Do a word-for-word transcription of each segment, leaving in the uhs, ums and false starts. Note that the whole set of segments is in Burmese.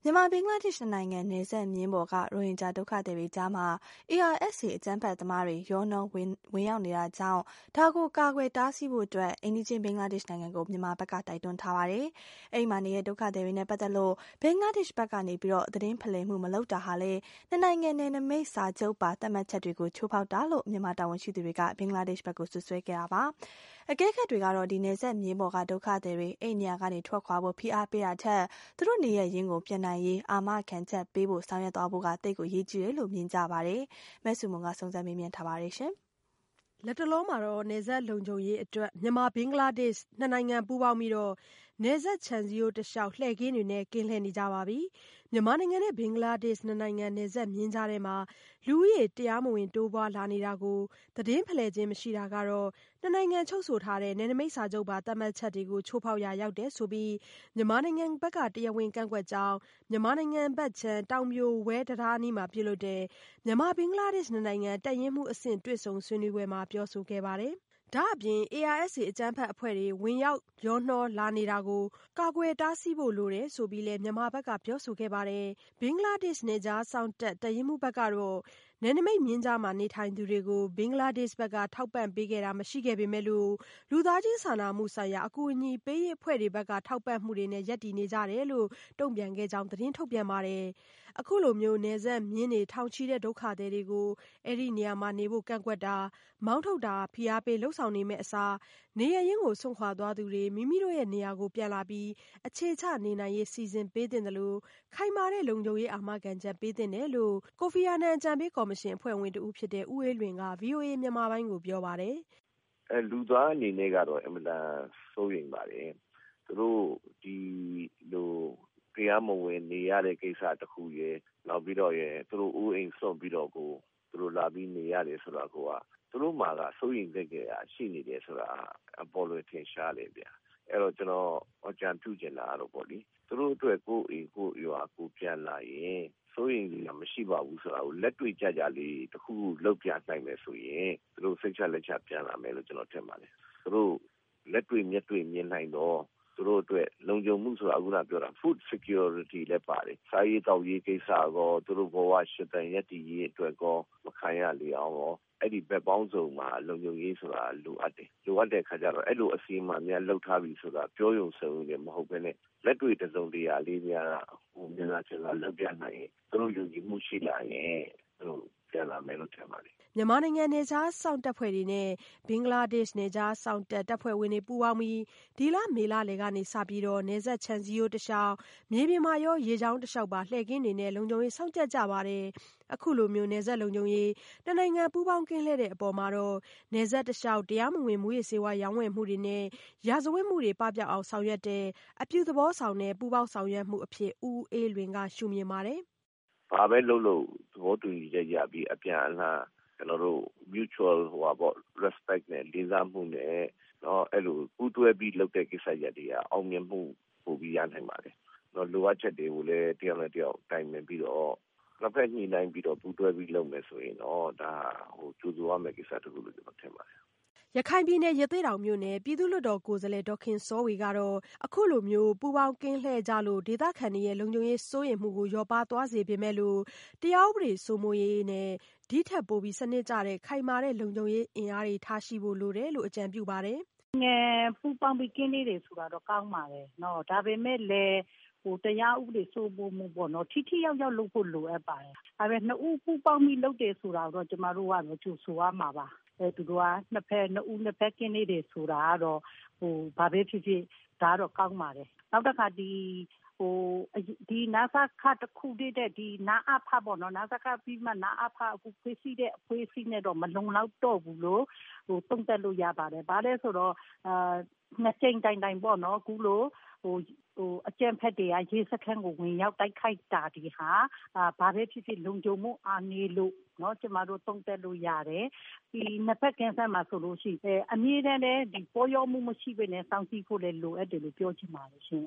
မြန်မာဘင်္ဂလားဒေ့ရှ်နိုင်ငံနယ်စပ်မျဉ်းပေါ်ကရိုဟင်ဂျာဒုက္ခသည်တွေကြားမှာ အေအာအက်စ်အေ အကြမ်းဖက်သမားတွေရောနှောဝင်ဝင်ရောက်နေတာကြောင့်ဒါကိုကာကွယ်တားဆီးဖို့အတွက်အိမ်နီးချင်းဘင်္ဂလားဒေ့ရှ်နိုင်ငံကိုမြန်မာဘက်ကတိုက်တွန်းထားပါတယ်။အဲဒီမှာနေတဲ့ဒုက္ခသည်တွေနဲ့ပတ်သက်လို့ဘင်္ဂလားဒေ့ရှ်ဘက်ကနေပြီးတော့သတင်းဖလှယ်မှုမလုပ်တာဟာလည်းနှစ်နိုင်ငံနယ်နိမိတ်စာချုပ်ပါသတ်မှတ်ချက်တွေကိုချိုးဖောက်တာလို့မြန်မာတာဝန်ရှိသူတွေကဘင်္ဂလားဒေ့ရှ်ဘက်ကိုစွပ်စွဲခဲ့တာပါ။အကဲခတ်တွေကတော့ဒီနယ်စပ်မျဉ်းပေါ်ကဒုက္ခသည်တွေအိမ်နေရာကနေထွက်ခွာဖို့ဖိအားပေးတာထက်သူတို့နေရရင်းကိုပြန်နိုင်ရေးအာမခံချက်ပေးဖို့ဆောင်ရွက်သွားဖို့ကတိတ်ကိုရေးကြည့်တယ်လို့မြင်ကြပါတယ်။မက်ဆူမွန်ကစုံစမ်းမေးမြန်းထားပါတယ်ရှင်။လက်တလုံးမှာတော့နယ်စပ်လုံခြုံရေးအတွက်မြန်မာဘင်္ဂလားဒေ့ရှ်နှစ်နိုင်ငံပူးပေါင်းပြီးတော့နယ်စပ်ခြံစည်းရိုးတလျှောက်လှည့်ကင်းတွေနဲ့ကင်းလှည့်နေကြပါပြီ။မြန်မာနိုင်ငံနဲ့ဘင်္ဂလားဒေ့ရှ်နှစ်နိုင်ငံနယ်စပ်မျဉ်းကြားထဲမှာလူဦးရေတရားမဝင်တိုးပွားလာနေတာကိုသတင်းဖလှယ်ခြင်းမရှိတာကတော့နှစ်နိုင်ငံချုပ်ဆိုထားတဲ့နယ်နိမိတ်စာချုပ်ပါသတ်မှတ်ချက်တွေကိုချိုးဖောက်ရာရောက်တယ်ဆိုပြီးမြန်မာနိုင်ငံဘက်ကတရားဝင်ကန့်ကွက်ကြောင်းမြန်မာနိုင်ငံဘက်ခြမ်းတောင်ပြိုဝဲတံတားအနီးမှာပြုလုပ်တဲ့မြန်မာဘင်္ဂလားဒေ့ရှ်နှစ်နိုင်ငံတပ်ရင်းမှုအဆင့်တွေ့ဆုံဆွေးနွေးပွဲမှာပြောဆိုခဲ့ပါတယ်။ဒါအပြင် အေအာအက်စ်အေ အကြမ်းဖက်အဖွဲ့တွေဝင်ရောက်ရောနှောလာနေတာကိုကာကွယ်တားဆီးဖို့လိုတယ်ဆိုပြီးလည်းမြန်မာဘက်ကပြောဆိုခဲ့ပါတယ်။ဘင်္ဂလားဒေ့ရှ်နယ်ခြားစောင့်တပ်တပ်ရင်းမှုဘက်ကတော့နယ်နိမိတ်မျဉ်းကြားမှာနေထိုင်သူတွေကိုဘင်္ဂလားဒေ့ရှ်ဘက်ကထောက်ပံ့ပေးခဲ့တာမရှိခဲ့ပေမဲ့လို့လူသားချင်းစာနာမှုဆိုင်ရာအကူအညီပေးရေးအဖွဲ့တွေဘက်ကထောက်ပံ့မှုတွေနဲ့ရပ်တည်နေကြတယ်လို့တုံ့ပြန်ခဲ့ကြောင်းသတင်းထုတ်ပြန်ပါတယ်။အခုလိုမျိုးနယ်စပ်မျဉ်းတွေထောင်ချီတဲ့ဒုက္ခသည်တွေကိုအဲ့ဒီနေရာမှာနေဖို့ကန့်ကွက်တာမောင်းထုတ်တာဖိအားပေးလှုံ့ဆော်နေမဲ့အစားနေရရင်းကိုဆုံးခွာသွားသူတွေမိမိတို့ရဲ့နေရာကိုပြန်လာပြီးအခြေချနေနိုင်ရေးစီစဉ်ပေးတင်တယ်လို့ခိုင်မာတဲ့လုံခြုံရေးအာမခံချက်ပေးတင်တယ်လို့ကိုဖီအာနန်အကြံပေးကော်မရှင်အဖွဲ့ဝင်တဦးဖြစ်တဲ့ဦးအေးလွင်က ဗွီအိုအေမြန်မာပိုင်းကိုပြောပါတယ်။အဲလူသားအနေနဲ့ကတော့အင်မတန်စိုးရိမ်ပါတယ်။သူတို့ဒီလိုတရားမဝင်နေရတဲ့ကိစ္စတစ်ခုရယ်နောက်ပြီးတော့ရယ်သူတို့အိုးအိမ်စွန့်ပြီးတော့ကိုသူတို့လာပြီးနေရတယ်ဆိုတာကသူတို့မှာကစိုးရိမ်တဲ့ကြရရှိနေတယ်ဆိုတာအပေါ်လို့ထင်ရှားတယ်ဗျ။အဲ့တော့ကျွန်တော်အကြံပြုချင်တာတော့ပေါ့လေသူတို့အတွက်ကိုယ်အိမ်ကိုရွာကိုပြန်လာရင်စိုးရိမ်စရာမရှိပါဘူးဆိုတာကိုလက်တွေ့ကြကြလေးတခုလောက်ပြနိုင်မယ်ဆိုရင်သူတို့စိတ်ချလက်ချပြန်လာမယ်လို့ကျွန်တော်ထင်ပါတယ်သူတို့လက်တွေ့မျက်တွေ့မြင်နိုင်တော့သူတို့အတွက်လုံခြုံမှုဆိုတာအခုနပြောတာ food security လည်းပါတယ်စားရေးတောက်ရေးကိစ္စကောသူတို့ဘဝရှင်သန်ရည်တည်ရေးအတွက်ကောမခံရလေအောင်ရောအဲ့ဒီဘက်ပေါင်းစုံမှာလုံခြုံရေးဆိုတာလိုအပ်တယ်လိုအပ်တဲ့ခါကျတော့အဲ့လိုအစီအမံများလှုပ်ထားပြီဆိုတာပြောရုံစရုံနဲ့မဟုတ်ဘဲနဲ့လက်တွေ့တစုံတရာလေးများဟိုမြန်မာချင်လာလောက်ပြနိုင်ရင်သူတို့ယုံကြည်မှုရှိလာရင်သူတို့ပြန်လာမယ်လို့ထင်ပါတယ်မြန်မာနိုင်ငံနယ်ခြားစောင့်တပ်ဖွဲ့တွေနဲ့ဘင်္ဂလားဒေ့ရှ်နယ်ခြားစောင့်တပ်တပ်ဖွဲ့ဝင်တွေပူးပေါင်းပြီးဒီလမေလလယ်ကနေစပြီးတော့နယ်စပ်ခြံစည်းရိုးတလျှောက်မြေပြင်မှာရောရေကြောင်းတလျှောက်ပါလှည့်ကင်းတွေနဲ့လုံခြုံရေးစောင့်ကြပ်ကြပါတယ်အခုလိုမျိုးနယ်စပ်လုံခြုံရေးနှစ်နိုင်ငံပူးပေါင်းကင်းလှည့်တဲ့အပေါ်မှာတော့နယ်စပ်တလျှောက်တရားမဝင်မူရစေဝါရောင်းဝယ်မှုတွေနဲ့ရာဇဝတ်မှုတွေပပျောက်အောင်ဆောင်ရွက်တဲ့အပြုသဘောဆောင်တဲ့ပူးပေါင်းဆောင်ရွက်မှုအဖြစ်ဦးအေးလွင်ကရှုမြင်ပါတယ်ဘာပဲလုပ်လို့သဘောတူညီချက်ရပြီးအပြန်အလှန်ကျွန်တော်တို့ mutual ဟိုပါပေါ့ respect နဲ့လေးစားမှုနဲ့เนาะအဲ့လိုပူးတွဲပြီးလုပ်တဲ့ကိစ္စရပ်တွေကအောင်မြင်မှုပို့ပြီးရနိုင်ပါတယ်เนาะလိုအပ်ချက်တွေကိုလည်းတယောက်နဲ့တယောက်တိုင်ပင်ပြီးတော့နှစ်ဖက်ညှိနှိုင်းပြီးတော့ပူးတွဲပြီးလုပ်မယ်ဆိုရင်တော့ဒါဟိုကြိုးစားရမယ့်ကိစ္စတစ်ခုလို့ကျွန်တော်ထင်ပါတယ်ရခိုင်ပြည်နယ်ရသေ့တောင်မြို့နယ်ပြည်သူ့လွှတ်တော်ကိုယ်စားလှယ်ဒေါက်ခင်စောဝေကတော့အခုလိုမျိုးပူပေါင်းကင်းလှည့်ကြလို့ဒေသခံတွေရဲ့လုံခြုံရေးစိုးရိမ်မှုကိုလျော့ပါသွားစေပေမဲ့လို့တရားဥပဒေစိုးမိုးရေးနဲ့ဒီထက်ပိုပြီးစနစ်ကျတဲ့ခိုင်မာတဲ့လုံခြုံရေးအင်အားတွေထားရှိဖို့လိုတယ်လို့အကြံပြုပါတယ်ငယ်ပူပေါင်းပြီးကင်းလေးတွေဆိုတာတော့ကောင်းပါတယ်နော်ဒါပေမဲ့လည်းဟိုတရားဥပဒေစိုးမိုးမှုပေါ့နော်ထိထိရောက်ရောက်လုပ်ဖို့လိုအပ်ပါတယ်ဒါပေမဲ့နှစ်ဦးပူပေါင်းပြီးလုပ်တယ်ဆိုတာတော့ကျမတို့ကတော့ကြိုဆိုရမှာပါအဲသူတို့ကနှစ်ဖက်နှစ်ဦးနှစ်ဖက်ကင်းနေတယ်ဆိုတာကတော့ဟိုဘာပဲဖြစ်ဖြစ်ဒါတော့ကောင်းပါတယ်နောက်တစ်ခါဒီဟိုဒီနာဆာခတ်တစ်ခုတည်းတဲ့ဒီနာအဖပေါ့နော်နာဆာခပြီးမှနာအဖအခုဖွေးစီးတဲ့ဖွေးစီးနဲ့တော့မလုံလောက်တော့ဘူးလို့ဟိုတုံ့တက်လို့ရပါတယ်ဘာလဲဆိုတော့အာနှစ်ချိန်တိုင်တိုင်ပေါ့နော်အခုလို့ဟိုဟိုအကျံဖက်တွေကရေစခန်းကိုဝင်ရောက်တိုက်ခိုက်တာဒီဟာအာဘာပဲဖြစ်ဖြစ်လုံခြုံမှုအားနေလို့เนาะကျမတို့တုံ့တက်လို့ရတယ်ဒီနှစ်ဖက်ကင်းဆက်မှာဆိုလို့ရှိတယ်အမြဲတမ်းလည်းဒီပေါ်ရောမှုမရှိဘဲနဲ့စောင့်ကြည့်ဖို့လည်းလိုအပ်တယ်လို့ပြောချင်ပါတယ်ရှင်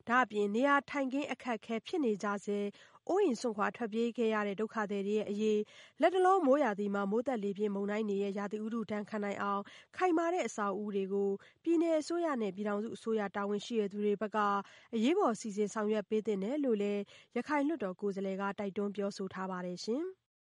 ဒါ့အပြင်နေရာထိုင်ခင်းအခက်အခဲဖြစ်နေကြဆဲအိုးအိမ်စွန့်ခွာထွက်ပြေးခဲ့ရတဲ့ဒုက္ခသည်တွေရဲ့အရေးလတ်တလောမိုးရာသီမှာမိုးသက်လေပြင်းမုန်တိုင်းတွေရဲ့ရာသီဥတုဒဏ်ခံနိုင်အောင်ခိုင်မာတဲ့အဆောက်အဦတွေကိုပြည်내အစိုးရနဲ့ပြည်ထောင်စုအစိုးရတာဝန်ရှိသူတွေဘက်ကအရေးပေါ်စီစဉ်ဆောင်ရွက်ပေးသင့်တယ်လို့လည်းရခိုင်လွှတ်တော်ကိုယ်စားလှယ်ကတိုက်တွန်းပြောဆိုထားပါတယ်ရှင်။